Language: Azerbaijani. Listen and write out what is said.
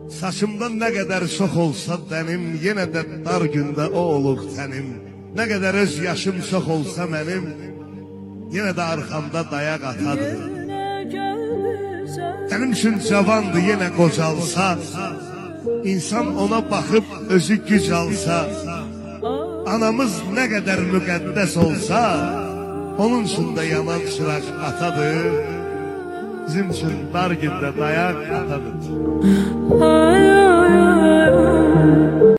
Saçımdan nə qədər çox olsa dənim, yenə də dar gündə o olub tənim. Nə qədər öz yaşım çox olsa mənim, yenə də arxamda dayaq atadır. Mənim üçün cavandır yenə qocalsa, İnsan ona baxıb özü güc alsa, anamız nə qədər müqəddəs olsa, onun üçün də yanan çıraq atadır, bizim üçün dar gündə dayaq atadır.